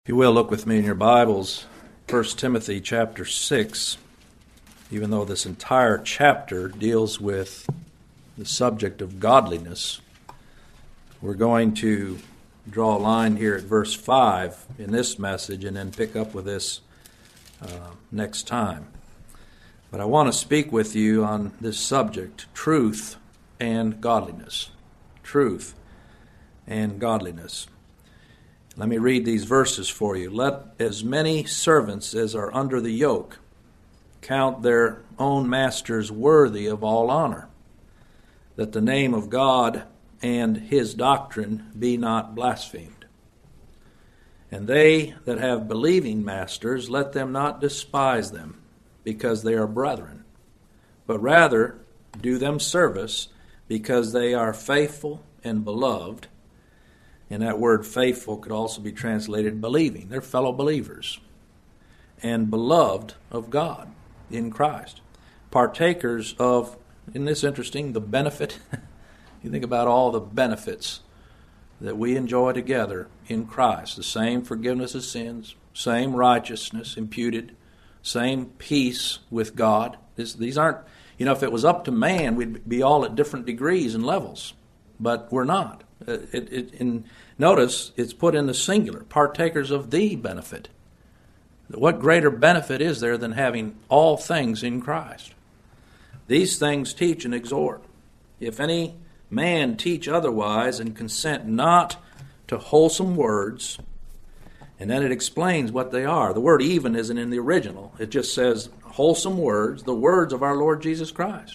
If you will, look with me in your Bibles, 1 Timothy chapter 6, even though this entire chapter deals with the subject of godliness. We're going to draw a line here at verse 5 in this message and then pick up with this next time. But I want to speak with you on this subject, truth and godliness. Truth and godliness. Let me read these verses for you. Let as many servants as are under the yoke count their own masters worthy of all honor, that the name of God and his doctrine be not blasphemed. And they that have believing masters, let them not despise them, because they are brethren, but rather do them service, because they are faithful and beloved. And that word faithful could also be translated believing. They're fellow believers and beloved of God in Christ. Partakers of, isn't this interesting, the benefit? You think about all the benefits that we enjoy together in Christ. The same forgiveness of sins, same righteousness imputed, same peace with God. These aren't, if it was up to man, we'd be all at different degrees and levels. But we're not. Notice it's put in the singular, partakers of the benefit. What greater benefit is there than having all things in Christ? These things teach and exhort. If any man teach otherwise and consent not to wholesome words, and then it explains what they are. The word even isn't in the original. It just says wholesome words, the words of our Lord Jesus Christ.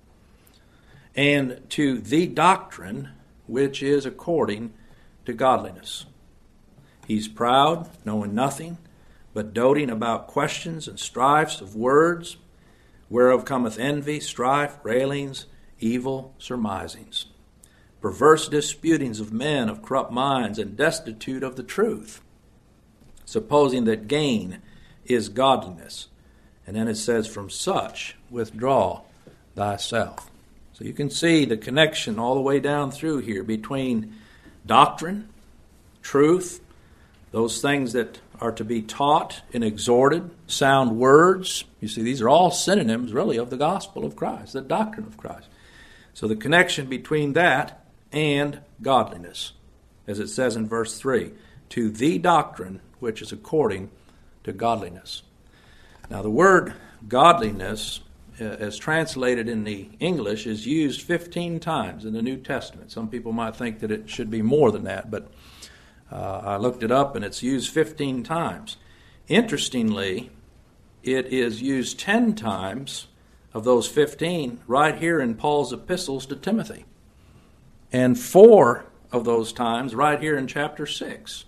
And to the doctrine which is according to godliness. He's proud, knowing nothing, but doting about questions and strifes of words, whereof cometh envy, strife, railings, evil surmisings, perverse disputings of men of corrupt minds, and destitute of the truth, supposing that gain is godliness. And then it says, from such withdraw thyself. So you can see the connection all the way down through here between doctrine, truth, those things that are to be taught and exhorted, sound words. You see, these are all synonyms, really, of the gospel of Christ, the doctrine of Christ. So the connection between that and godliness, as it says in verse 3, to the doctrine which is according to godliness. Now, the word godliness, as translated in the English, is used 15 times in the New Testament. Some people might think that it should be more than that, but I looked it up and it's used 15 times. Interestingly, it is used 10 times of those 15 right here in Paul's epistles to Timothy, and 4 of those times right here in chapter 6.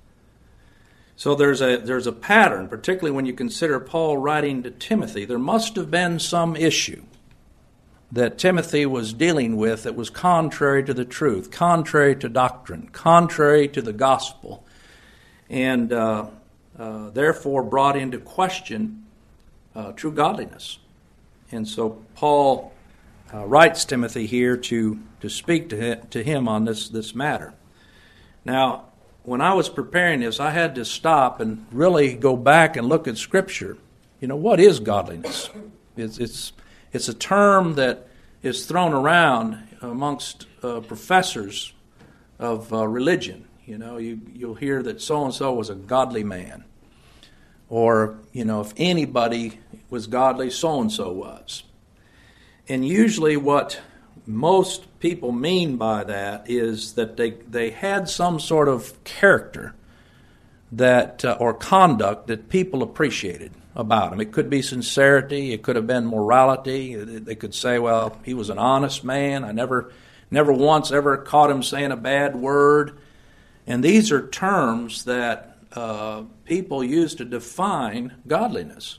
So there's a pattern, particularly when you consider Paul writing to Timothy. There must have been some issue that Timothy was dealing with that was contrary to the truth, contrary to doctrine, contrary to the gospel, and therefore brought into question true godliness. And so Paul writes Timothy here to speak to him on this matter. Now, when I was preparing this, I had to stop and really go back and look at Scripture. What is godliness? It's a term that is thrown around amongst professors of religion. You'll hear that so-and-so was a godly man. Or, if anybody was godly, so-and-so was. And usually what most people mean by that is that they had some sort of character that or conduct that people appreciated about him. It could be sincerity, it could have been morality. They could say, well, he was an honest man. I never once ever caught him saying a bad word. And these are terms that people use to define godliness.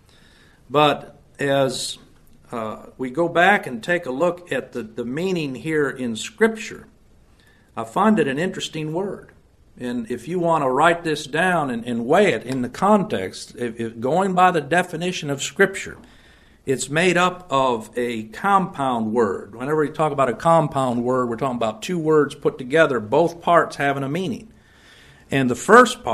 But as we go back and take a look at the meaning here in Scripture, I find it an interesting word. And if you want to write this down and weigh it in the context, if going by the definition of Scripture, it's made up of a compound word. Whenever we talk about a compound word, we're talking about two words put together, both parts having a meaning. And the first part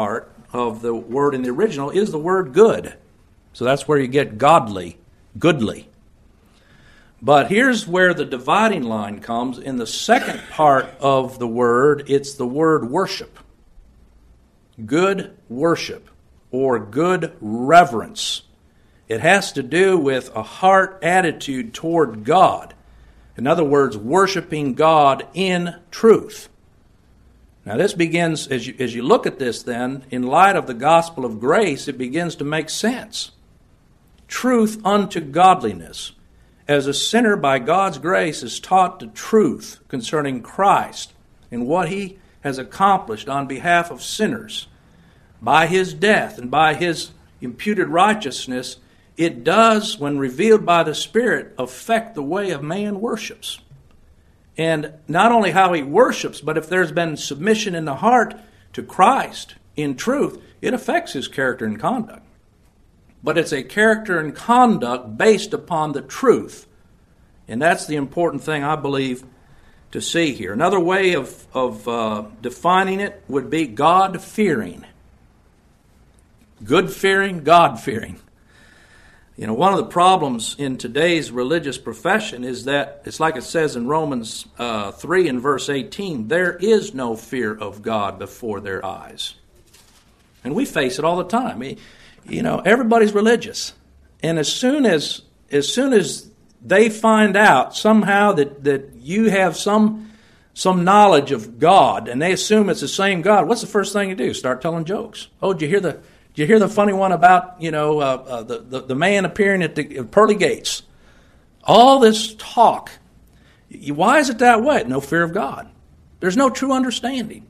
of the word in the original is the word good. So that's where you get godly, goodly. But here's where the dividing line comes. In the second part of the word, it's the word worship. Good worship or good reverence. It has to do with a heart attitude toward God. In other words, worshiping God in truth. Now this begins, as you look at this then, in light of the gospel of grace, it begins to make sense. Truth unto godliness. As a sinner by God's grace is taught the truth concerning Christ and what He has accomplished on behalf of sinners, by His death and by His imputed righteousness, it does, when revealed by the Spirit, affect the way a man worships. And not only how he worships, but if there's been submission in the heart to Christ in truth, it affects his character and conduct. But it's a character and conduct based upon the truth. And that's the important thing, I believe, to see here. Another way of defining it would be God-fearing. Good-fearing, God-fearing. You know, one of the problems in today's religious profession is that, it's like it says in Romans 3 and verse 18, there is no fear of God before their eyes. And we face it all the time. You know, everybody's religious. And as soon as they find out somehow that you have some knowledge of God, and they assume it's the same God, what's the first thing you do? Start telling jokes. Oh, did you hear the funny one about, the man appearing at the pearly gates? All this talk. Why is it that way? No fear of God. There's no true understanding.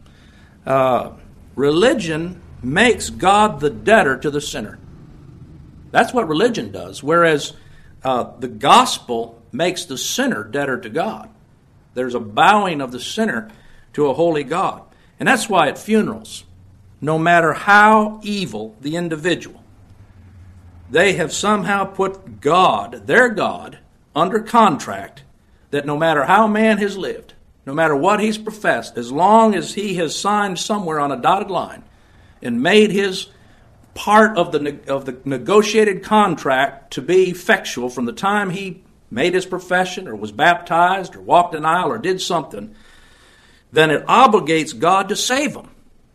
Religion makes God the debtor to the sinner. That's what religion does, whereas the gospel makes the sinner debtor to God. There's a bowing of the sinner to a holy God. And that's why at funerals, no matter how evil the individual, they have somehow put God, their God, under contract that no matter how man has lived, no matter what he's professed, as long as he has signed somewhere on a dotted line and made his part of the negotiated contract to be effectual from the time he made his profession or was baptized or walked an aisle or did something, then it obligates God to save him.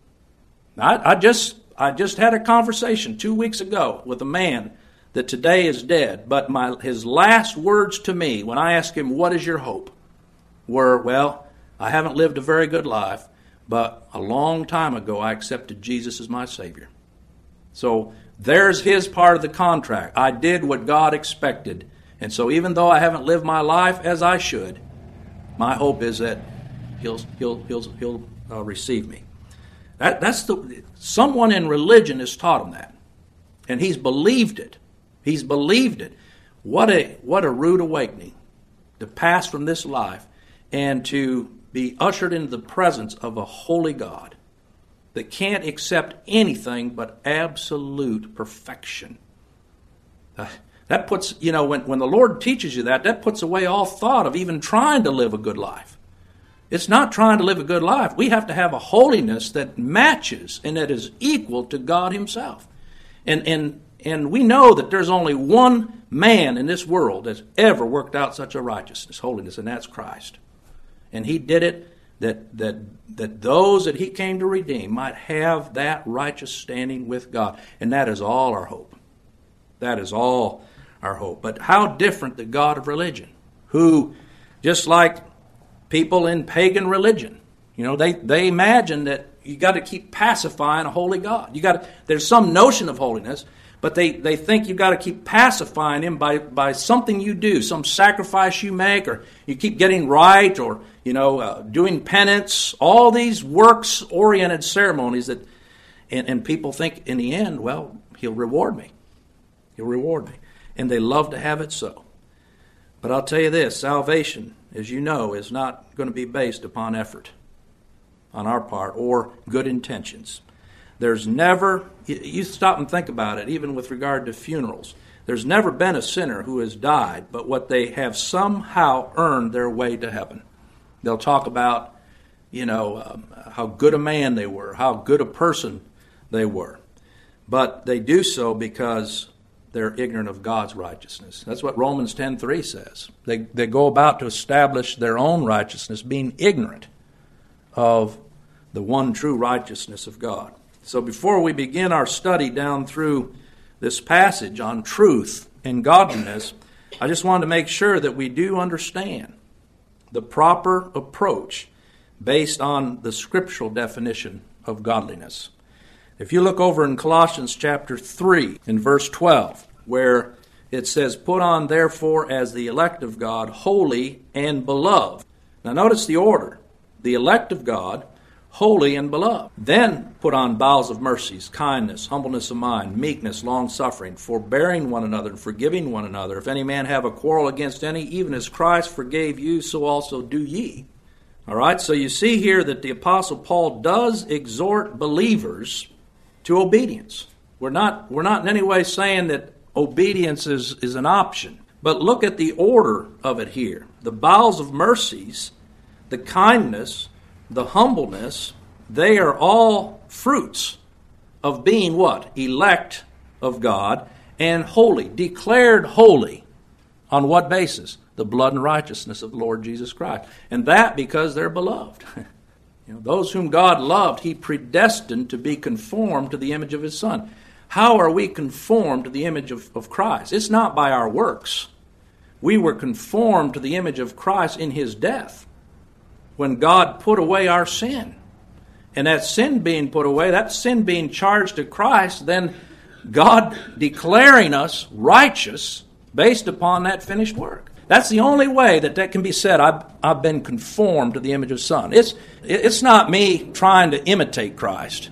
I just had a conversation 2 weeks ago with a man that today is dead, but his last words to me when I asked him, what is your hope? Were, well, I haven't lived a very good life, but a long time ago I accepted Jesus as my Savior. So there's his part of the contract. I did what God expected. And so even though I haven't lived my life as I should, my hope is that he'll receive me. Someone in religion has taught him that. And he's believed it. He's believed it. What a rude awakening to pass from this life and to be ushered into the presence of a holy God that can't accept anything but absolute perfection. That puts, when the Lord teaches you that puts away all thought of even trying to live a good life. It's not trying to live a good life. We have to have a holiness that matches and that is equal to God Himself. And we know that there's only one man in this world that's ever worked out such a righteousness, holiness, and that's Christ. And He did it that those that He came to redeem might have that righteous standing with God. And that is all our hope. That is all our hope. But how different the God of religion, who, just like people in pagan religion, they imagine that you got to keep pacifying a holy God. There's some notion of holiness, but they think you got to keep pacifying Him by something you do, some sacrifice you make, or you keep getting right, or doing penance. All these works-oriented ceremonies and people think in the end, well, He'll reward me. He'll reward me, and they love to have it so. But I'll tell you this: salvation, as you know, is not going to be based upon effort on our part or good intentions. There's never, you stop and think about it, even with regard to funerals, there's never been a sinner who has died, but what they have somehow earned their way to heaven. They'll talk about, how good a man they were, how good a person they were. But they do so because they're ignorant of God's righteousness. That's what Romans 10:3 says. They go about to establish their own righteousness, being ignorant of the one true righteousness of God. So before we begin our study down through this passage on truth and godliness, I just wanted to make sure that we do understand the proper approach based on the scriptural definition of godliness. If you look over in Colossians chapter 3 in verse 12, where it says, "Put on therefore as the elect of God, holy and beloved." Now notice the order. The elect of God, holy and beloved. Then put on bowels of mercies, kindness, humbleness of mind, meekness, long-suffering, forbearing one another, and forgiving one another. If any man have a quarrel against any, even as Christ forgave you, so also do ye. All right, so you see here that the Apostle Paul does exhort believers to obedience. We're not in any way saying that obedience is an option. But look at the order of it here. The bowels of mercies, the kindness, the humbleness, they are all fruits of being what? Elect of God and holy, declared holy. On what basis? The blood and righteousness of the Lord Jesus Christ. And that because they're beloved. Those whom God loved, He predestined to be conformed to the image of His Son. How are we conformed to the image of Christ? It's not by our works. We were conformed to the image of Christ in His death, when God put away our sin. And that sin being put away, that sin being charged to Christ, then God declaring us righteous based upon that finished work. That's the only way that can be said, I've been conformed to the image of Son. It's not me trying to imitate Christ.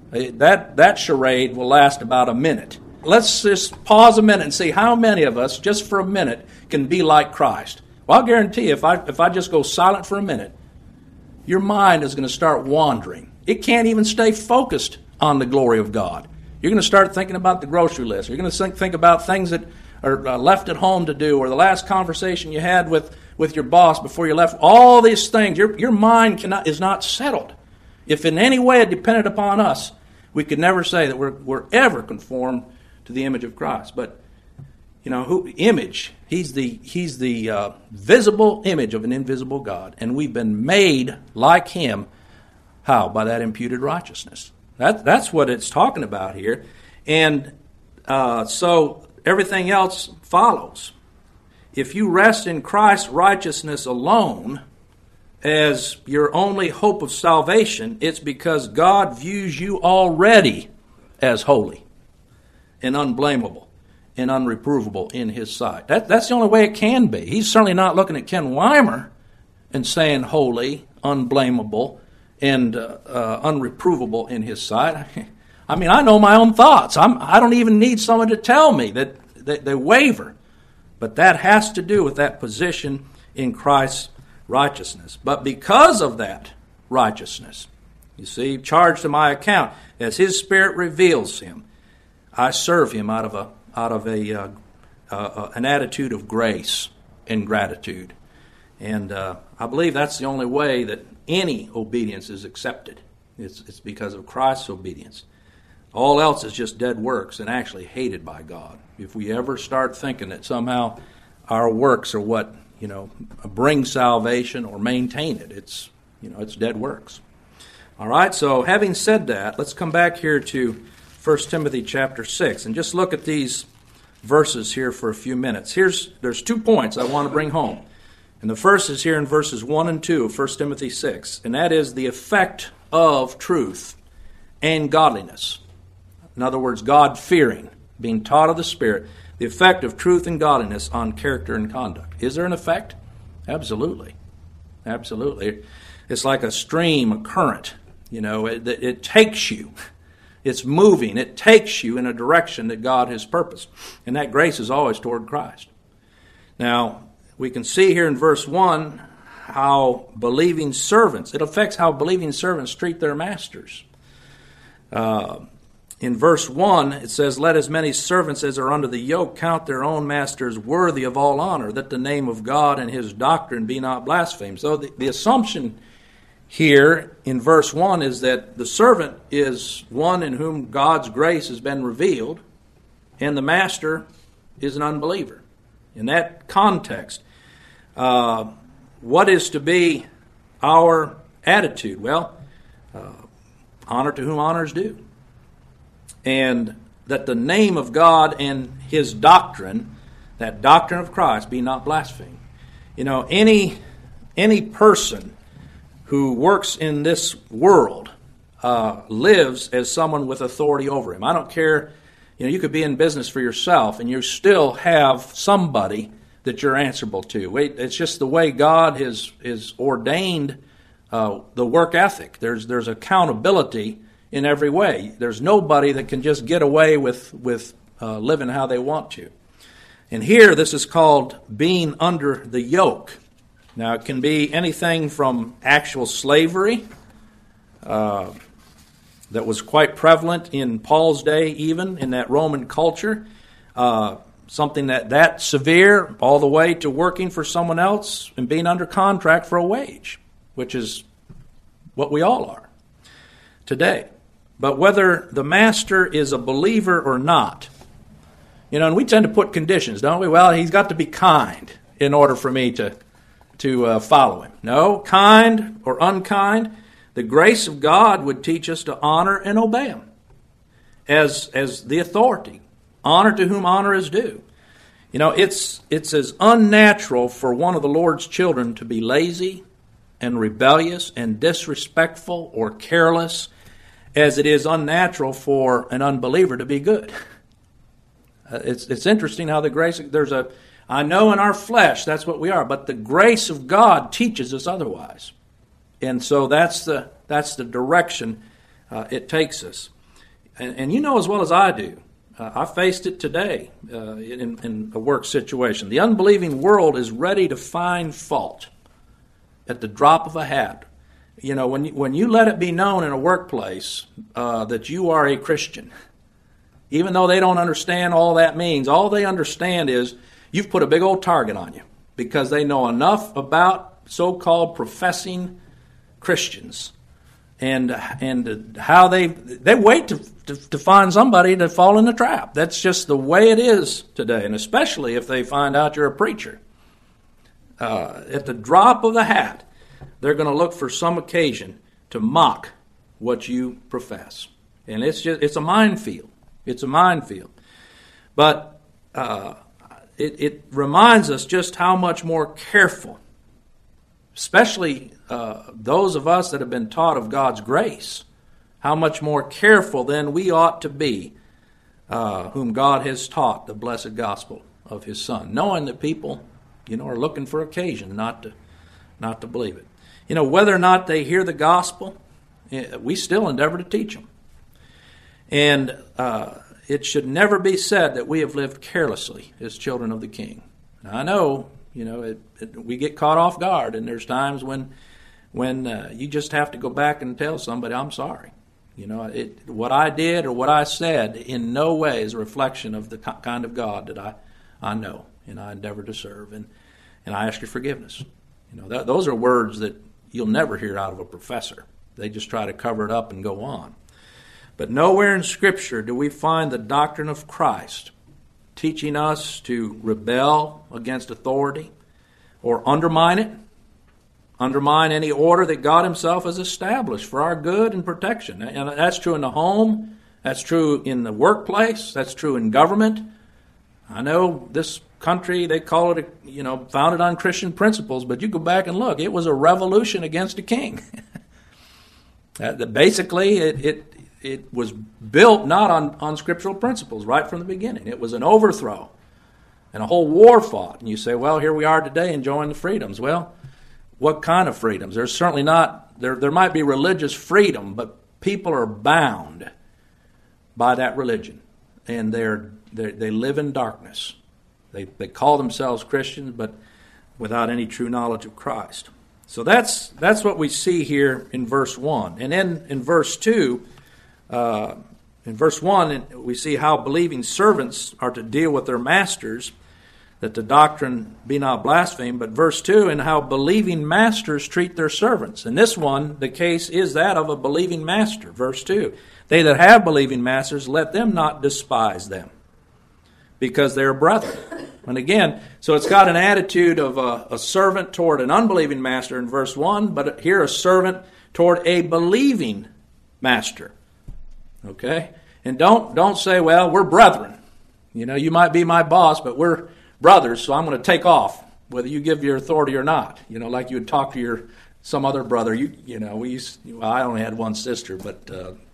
That charade will last about a minute. Let's just pause a minute and see how many of us, just for a minute, can be like Christ. Well, I'll guarantee you, if I just go silent for a minute, your mind is going to start wandering. It can't even stay focused on the glory of God. You're going to start thinking about the grocery list. You're going to think about things that are left at home to do, or the last conversation you had with your boss before you left. All these things, your mind is not settled. If in any way it depended upon us, we could never say that we're ever conformed to the image of Christ. But image? He's the visible image of an invisible God, and we've been made like Him. How? By that imputed righteousness. That's what it's talking about here, and so everything else follows. If you rest in Christ's righteousness alone as your only hope of salvation, it's because God views you already as holy and unblameable and unreprovable in His sight. That's the only way it can be. He's certainly not looking at Ken Weimer and saying holy, unblameable, and unreprovable in His sight. I mean, I know my own thoughts. I don't even need someone to tell me that they waver. But that has to do with that position in Christ's righteousness. But because of that righteousness, you see, charged to my account, as His Spirit reveals Him, I serve Him out of an attitude of grace and gratitude. And I believe that's the only way that any obedience is accepted. It's because of Christ's obedience. All else is just dead works and actually hated by God. If we ever start thinking that somehow our works are what bring salvation or maintain it, it's dead works. All right. So having said that, let's come back here to 1 Timothy chapter 6 and just look at these verses here for a few minutes. There's 2 points I want to bring home. And the first is here in verses 1 and 2 of 1 Timothy 6, and that is the effect of truth and godliness. In other words, God-fearing, being taught of the Spirit, the effect of truth and godliness on character and conduct. Is there an effect? Absolutely. Absolutely. It's like a stream, a current. It takes you. It's moving. It takes you in a direction that God has purposed. And that grace is always toward Christ. Now, we can see here in verse 1 how believing servants, it affects how believing servants treat their masters. In verse 1, it says, "Let as many servants as are under the yoke count their own masters worthy of all honor, that the name of God and His doctrine be not blasphemed." So the assumption here in verse 1 is that the servant is one in whom God's grace has been revealed, and the master is an unbeliever. In that context, what is to be our attitude? Well, honor to whom honor is due. And that the name of God and His doctrine, that doctrine of Christ, be not blasphemed. You know, any person who works in this world lives as someone with authority over him. I don't care, you know, you could be in business for yourself and you still have somebody that you're answerable to. It's just the way God has ordained the work ethic. There's accountability in every way. There's nobody that can just get away with living how they want to. And here, this is called being under the yoke. Now, it can be anything from actual slavery that was quite prevalent in Paul's day, even in that Roman culture. Something that severe, all the way to working for someone else and being under contract for a wage, which is what we all are today. But whether the master is a believer or not, you know, and we tend to put conditions, don't we? Well, he's got to be kind in order for me to follow him. No, kind or unkind, the grace of God would teach us to honor and obey him as the authority. Honor to whom honor is due. You know, it's as unnatural for one of the Lord's children to be lazy and rebellious and disrespectful or careless as it is unnatural for an unbeliever to be good. It's interesting how the grace, I know in our flesh that's what we are, but the grace of God teaches us otherwise. And so that's the direction it takes us. And you know as well as I do, I faced it today in a work situation. The unbelieving world is ready to find fault at the drop of a hat. You know, when you let it be known in a workplace that you are a Christian, even though they don't understand all that means, all they understand is you've put a big old target on you because they know enough about so-called professing Christians and how they wait to find somebody to fall in the trap. That's just the way it is today, and especially if they find out you're a preacher. At the drop of the hat, they're going to look for some occasion to mock what you profess. And it's a minefield. It's a minefield. But it reminds us just how much more careful, especially those of us that have been taught of God's grace, how much more careful then we ought to be whom God has taught the blessed gospel of His Son, knowing that people, you know, are looking for occasion not to believe it. You know, whether or not they hear the gospel, we still endeavor to teach them. And it should never be said that we have lived carelessly as children of the King. Now, I know, you know, we get caught off guard, and there's times when you just have to go back and tell somebody, I'm sorry. You know, what I did or what I said in no way is a reflection of the kind of God that I know and I endeavor to serve. And I ask your forgiveness. You know, those are words that you'll never hear out of a professor. They just try to cover it up and go on. But nowhere in Scripture do we find the doctrine of Christ teaching us to rebel against authority or undermine it, undermine any order that God Himself has established for our good and protection. And that's true in the home, that's true in the workplace, that's true in government. I know this country, they call it, founded on Christian principles, but you go back and look, it was a revolution against a king. Basically, it was built not on scriptural principles right from the beginning. It was an overthrow and a whole war fought. And you say, well, here we are today enjoying the freedoms. Well, what kind of freedoms? There's certainly not, there might be religious freedom, but people are bound by that religion. And they live in darkness. They call themselves Christians, but without any true knowledge of Christ. So that's what we see here in verse 1. And then in verse 2, in verse 1, we see how believing servants are to deal with their masters. that the doctrine be not blasphemed. But verse 2, and how believing masters treat their servants. In this one, the case is that of a believing master. Verse 2, they that have believing masters, let them not despise them, because they are brethren. And again, so it's got an attitude of a servant toward an unbelieving master in verse 1, but here a servant toward a believing master. Okay? And don't say, well, we're brethren. You know, you might be my boss, but we're brothers, so I'm going to take off, whether you give your authority or not. You know, like you would talk to some other brother. I only had one sister, but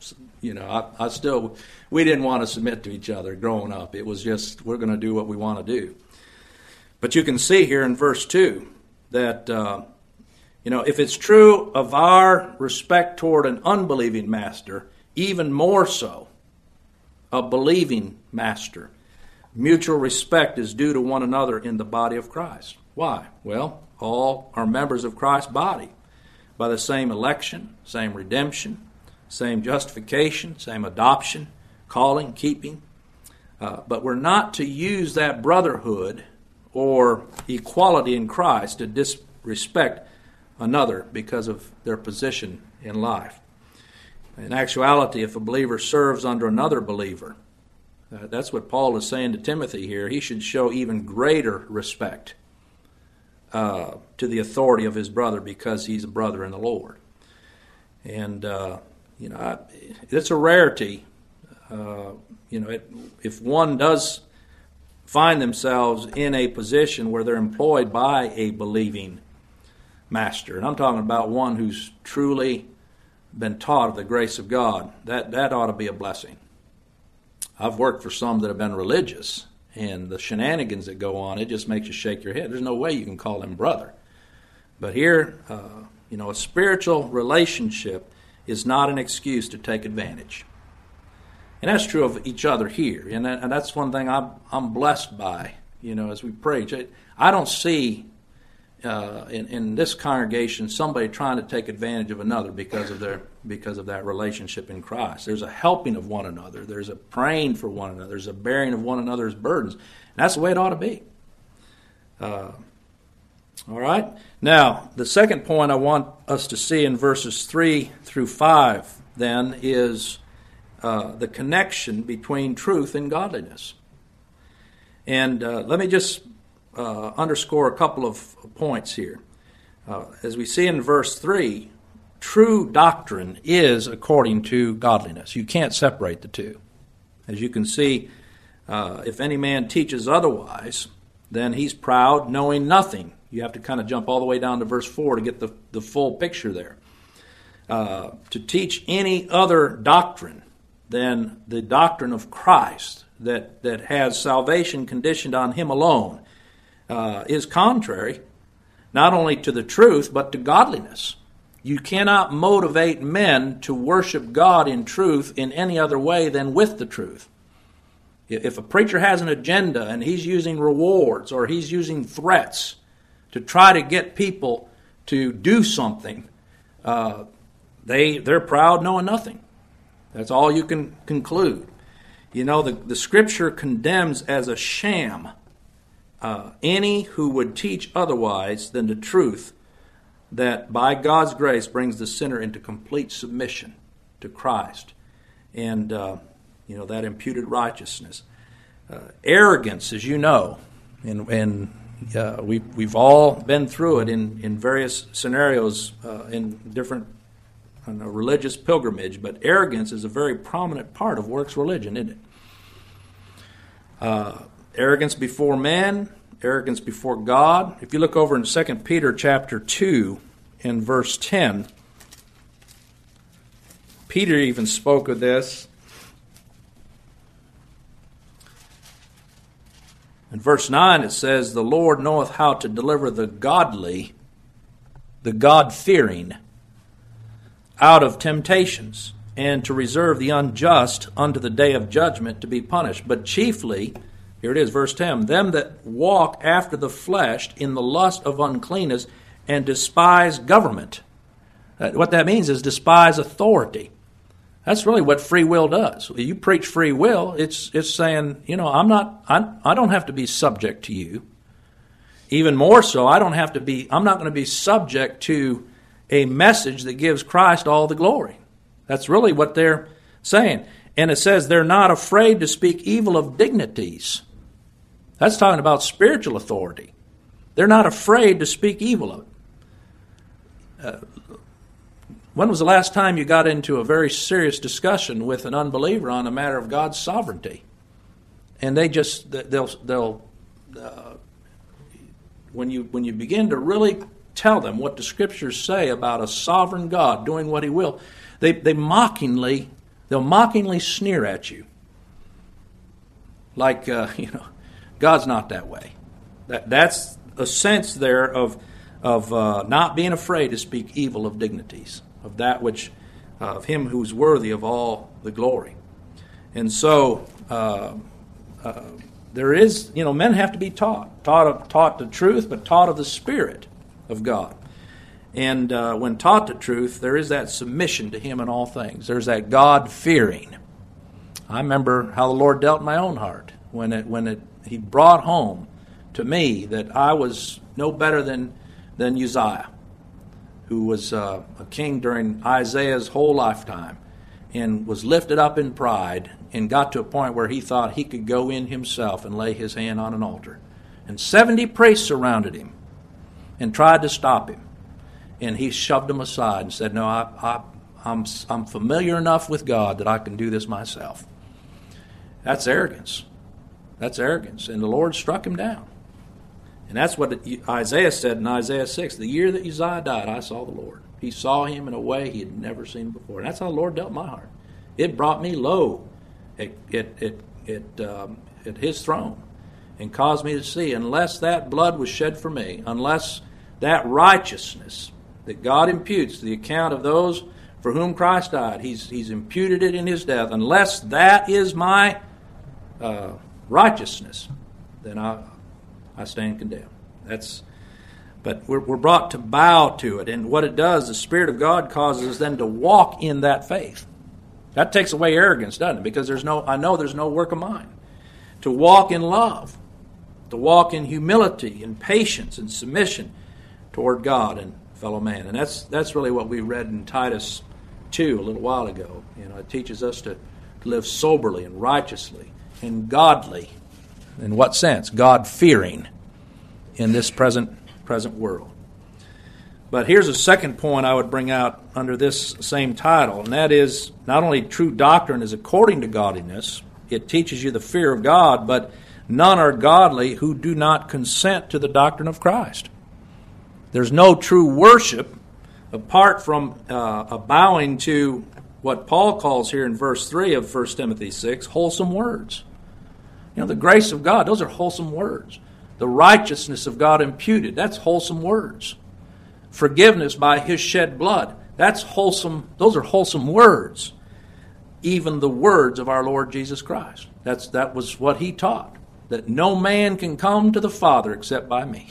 we didn't want to submit to each other growing up. It was just, we're going to do what we want to do. But you can see here in verse 2 that, if it's true of our respect toward an unbelieving master, even more so a believing master. Mutual respect is due to one another in the body of Christ. Why? Well, all are members of Christ's body by the same election, same redemption, same justification, same adoption, calling, keeping. But we're not to use that brotherhood or equality in Christ to disrespect another because of their position in life. In actuality, if a believer serves under another believer, that's what Paul is saying to Timothy here. He should show even greater respect to the authority of his brother because he's a brother in the Lord. And, it's a rarity. If one does find themselves in a position where they're employed by a believing master, and I'm talking about one who's truly been taught of the grace of God, that ought to be a blessing. I've worked for some that have been religious, and the shenanigans that go on, it just makes you shake your head. There's no way you can call him brother. But here, a spiritual relationship is not an excuse to take advantage. And that's true of each other here. And that's one thing I'm blessed by, as we preach. I don't see in this congregation somebody trying to take advantage of another because of that relationship in Christ. There's a helping of one another. There's a praying for one another. There's a bearing of one another's burdens. And that's the way it ought to be. All right. Now, the second point I want us to see in verses 3 through 5 then is the connection between truth and godliness. And let me just underscore a couple of points here. As we see in verse 3, true doctrine is according to godliness. You can't separate the two. As you can see, if any man teaches otherwise, then he's proud, knowing nothing. You have to kind of jump all the way down to verse 4 to get the full picture there. To teach any other doctrine than the doctrine of Christ that has salvation conditioned on him alone is contrary not only to the truth but to godliness. You cannot motivate men to worship God in truth in any other way than with the truth. If a preacher has an agenda and he's using rewards or he's using threats to try to get people to do something, they're proud knowing nothing. That's all you can conclude. The Scripture condemns as a sham any who would teach otherwise than the truth that by God's grace brings the sinner into complete submission to Christ and that imputed righteousness. Arrogance, as you know, and we've all been through it in various scenarios in different religious pilgrimage, but arrogance is a very prominent part of works religion, isn't it? Arrogance before man, arrogance before God. If you look over in 2 Peter chapter 2 in verse 10, Peter even spoke of this. In verse 9 it says, "The Lord knoweth how to deliver the godly, the God-fearing, out of temptations, and to reserve the unjust unto the day of judgment to be punished. But chiefly," here it is, verse 10, "them that walk after the flesh in the lust of uncleanness and despise government." What that means is despise authority. That's really what free will does. You preach free will, it's saying, I don't have to be subject to you. Even more so, I'm not going to be subject to a message that gives Christ all the glory. That's really what they're saying. And it says they're not afraid to speak evil of dignities. That's talking about spiritual authority. They're not afraid to speak evil of it. When was the last time you got into a very serious discussion with an unbeliever on a matter of God's sovereignty? And they'll when you begin to really tell them what the Scriptures say about a sovereign God doing what He will, they'll mockingly sneer at you, like God's not that way. That's a sense there of not being afraid to speak evil of dignities, of that which of Him who's worthy of all the glory. And so there is, men have to be taught the truth, but taught of the Spirit of God. And when taught the truth, there is that submission to Him in all things. There's that God-fearing. I remember how the Lord dealt in my own heart when He brought home to me that I was no better than Uzziah, who was a king during Isaiah's whole lifetime, and was lifted up in pride and got to a point where he thought he could go in himself and lay his hand on an altar. And 70 priests surrounded him and tried to stop him. And he shoved them aside and said, "No, I'm familiar enough with God that I can do this myself." That's arrogance. That's arrogance. And the Lord struck him down. And that's what Isaiah said in Isaiah 6. The year that Uzziah died, I saw the Lord. He saw Him in a way he had never seen before. And that's how the Lord dealt my heart. It brought me low at His throne and caused me to see, unless that blood was shed for me, unless that righteousness that God imputes to the account of those for whom Christ died, He's imputed it in His death. Unless that is my righteousness, then I stand condemned. But we're brought to bow to it. And what it does, the Spirit of God causes us then to walk in that faith. That takes away arrogance, doesn't it? Because I know there's no work of mine. To walk in love, to walk in humility and patience and submission toward God and fellow man. And that's really what we read in Titus 2 a little while ago. It teaches us to live soberly and righteously and godly. In what sense? God-fearing in this present world. But here's a second point I would bring out under this same title, and that is not only true doctrine is according to godliness, it teaches you the fear of God, but none are godly who do not consent to the doctrine of Christ. There's no true worship apart from a bowing to what Paul calls here in verse 3 of 1 Timothy 6, wholesome words. The grace of God, those are wholesome words. The righteousness of God imputed, that's wholesome words. Forgiveness by His shed blood, that's wholesome. Those are wholesome words. Even the words of our Lord Jesus Christ. That was what He taught, that no man can come to the Father except by me.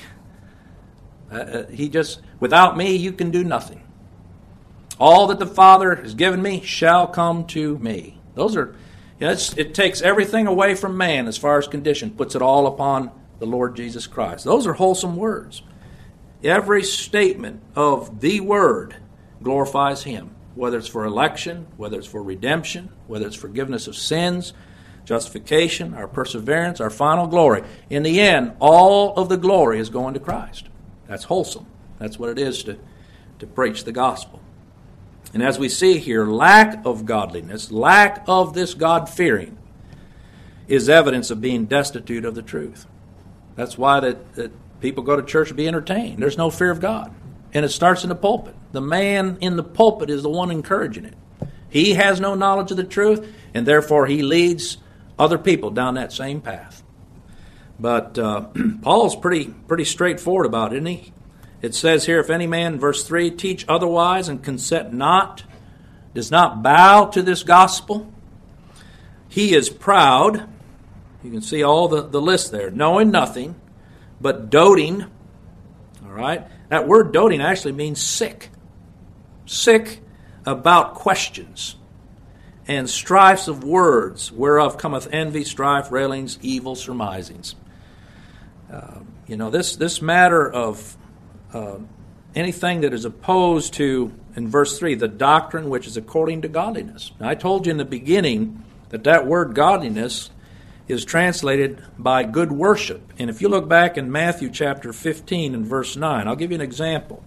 Without me you can do nothing. All that the Father has given me shall come to me. Those are, it takes everything away from man as far as condition, puts it all upon the Lord Jesus Christ. Those are wholesome words. Every statement of the Word glorifies Him, whether it's for election, whether it's for redemption, whether it's forgiveness of sins, justification, our perseverance, our final glory. In the end, all of the glory is going to Christ. That's wholesome. That's what it is to preach the gospel. And as we see here, lack of godliness, lack of this God-fearing is evidence of being destitute of the truth. That's why that people go to church to be entertained. There's no fear of God. And it starts in the pulpit. The man in the pulpit is the one encouraging it. He has no knowledge of the truth, and therefore he leads other people down that same path. But Paul's pretty straightforward about it, isn't he? It says here, if any man, verse 3, teach otherwise and consent not, does not bow to this gospel, he is proud. You can see all the list there. Knowing nothing, but doting. All right? That word doting actually means sick. Sick about questions and strifes of words, whereof cometh envy, strife, railings, evil surmisings. This matter of anything that is opposed to, in verse 3, the doctrine which is according to godliness. Now, I told you in the beginning that word godliness is translated by good worship. And if you look back in Matthew chapter 15 and verse 9, I'll give you an example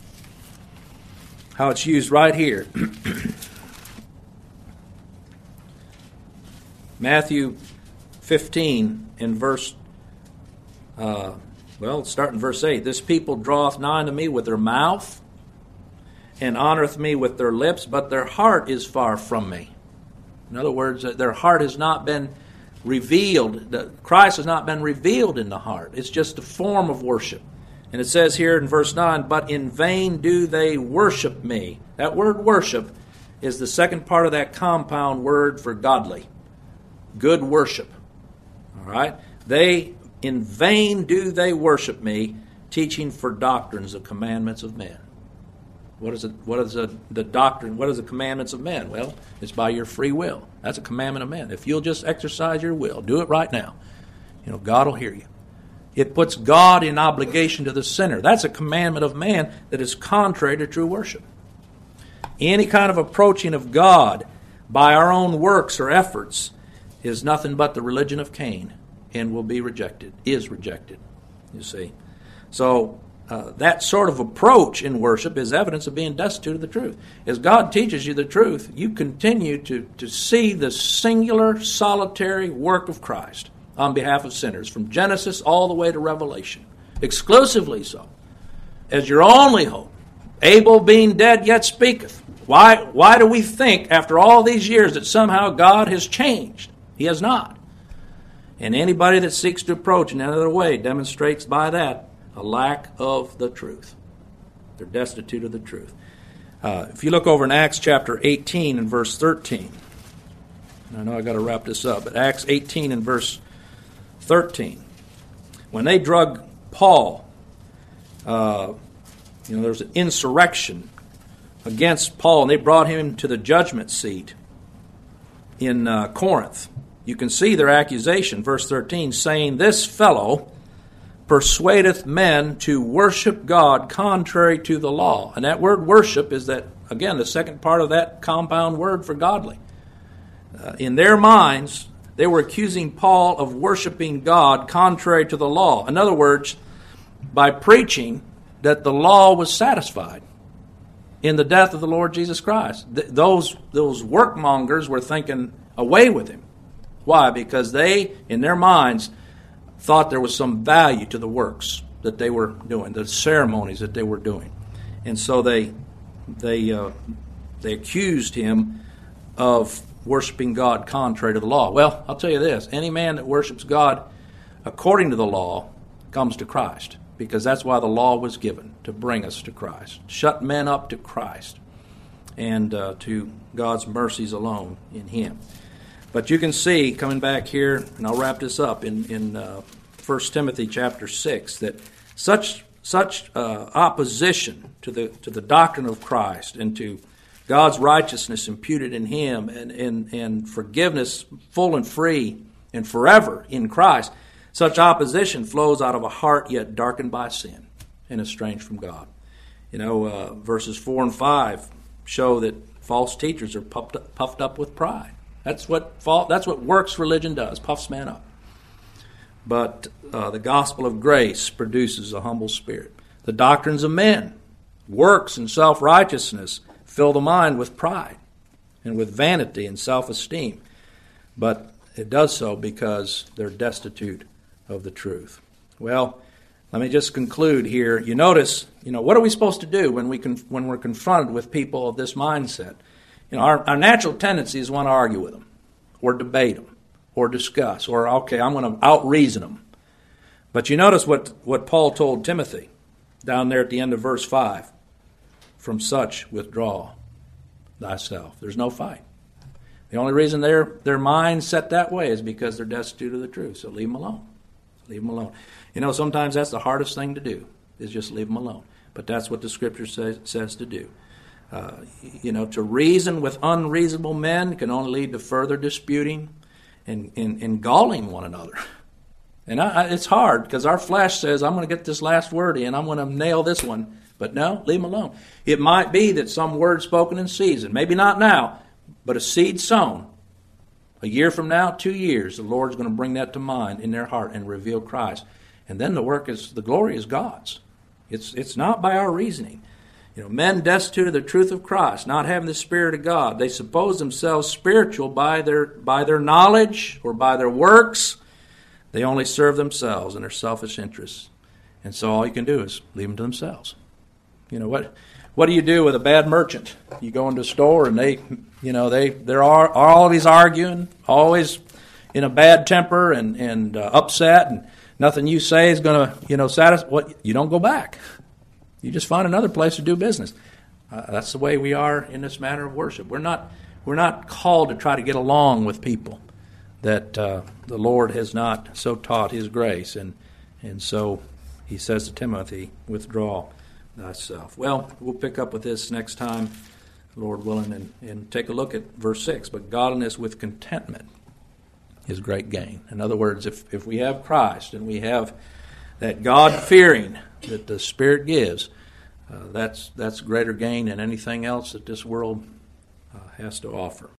how it's used right here. Matthew 15 in verse, start in verse 8. This people draweth nigh unto me with their mouth, and honoreth me with their lips, but their heart is far from me. In other words, their heart has not been revealed. Christ has not been revealed in the heart. It's just a form of worship. And it says here in verse 9, but in vain do they worship me. That word worship is the second part of that compound word for godly. Good worship. All right? In vain do they worship me, teaching for doctrines the commandments of men. What is the doctrine? What is the commandments of men? Well, it's by your free will. That's a commandment of men. If you'll just exercise your will, do it right now, God will hear you. It puts God in obligation to the sinner. That's a commandment of man that is contrary to true worship. Any kind of approaching of God by our own works or efforts is nothing but the religion of Cain and will be rejected, is rejected, you see. So that sort of approach in worship is evidence of being destitute of the truth. As God teaches you the truth, you continue to see the singular, solitary work of Christ on behalf of sinners, from Genesis all the way to Revelation, exclusively so, as your only hope. Abel being dead yet speaketh. Why do we think after all these years that somehow God has changed? He has not. And anybody that seeks to approach in another way demonstrates by that a lack of the truth. They're destitute of the truth. If you look over in Acts chapter 18 and verse 13, and I know I've got to wrap this up, but Acts 18 and verse 13, when they drug Paul, there was an insurrection against Paul, and they brought him to the judgment seat in Corinth. You can see their accusation, verse 13, saying, this fellow persuadeth men to worship God contrary to the law. And that word worship is that, again, the second part of that compound word for godly. In their minds, they were accusing Paul of worshiping God contrary to the law. In other words, by preaching that the law was satisfied in the death of the Lord Jesus Christ. Those workmongers were thinking away with him. Why? Because they, in their minds, thought there was some value to the works that they were doing, the ceremonies that they were doing. And so they accused him of worshiping God contrary to the law. Well, I'll tell you this, any man that worships God according to the law comes to Christ, because that's why the law was given, to bring us to Christ, shut men up to Christ and to God's mercies alone in him. But you can see, coming back here, and I'll wrap this up, in 1 Timothy chapter 6, that such opposition to the doctrine of Christ and to God's righteousness imputed in him and forgiveness full and free and forever in Christ, such opposition flows out of a heart yet darkened by sin and estranged from God. Verses 4 and 5 show that false teachers are puffed up with pride. That's what works religion does, puffs man up. But the gospel of grace produces a humble spirit. The doctrines of men, works and self-righteousness, fill the mind with pride and with vanity and self-esteem. But it does so because they're destitute of the truth. Well, let me just conclude here. You notice, what are we supposed to do when we're confronted with people of this mindset? Our natural tendency is want to argue with them, or debate them, or discuss, or I'm going to out-reason them. But you notice what Paul told Timothy down there at the end of verse 5. From such withdraw thyself. There's no fight. The only reason their mind's set that way is because they're destitute of the truth. So leave them alone. Leave them alone. Sometimes that's the hardest thing to do, is just leave them alone. But that's what the Scripture says to do. To reason with unreasonable men can only lead to further disputing and galling one another. And it's hard because our flesh says, I'm going to get this last word in. I'm going to nail this one. But no, leave them alone. It might be that some word spoken in season, maybe not now, but a seed sown. A year from now, 2 years, the Lord's going to bring that to mind in their heart and reveal Christ. And then the glory is God's. It's not by our reasoning. Men destitute of the truth of Christ, not having the Spirit of God, they suppose themselves spiritual by their knowledge or by their works. They only serve themselves and their selfish interests. And so all you can do is leave them to themselves. What do you do with a bad merchant? You go into a store and they're always arguing, always in a bad temper and upset, and nothing you say is going to satisfy. You don't go back. You just find another place to do business. That's the way we are in this matter of worship. We're not called to try to get along with people that the Lord has not so taught His grace, and so He says to Timothy, "Withdraw thyself." Well, we'll pick up with this next time, Lord willing, and take a look at verse 6. But godliness with contentment is great gain. In other words, if we have Christ and we have that God-fearing that the Spirit gives, that's greater gain than anything else that this world has to offer.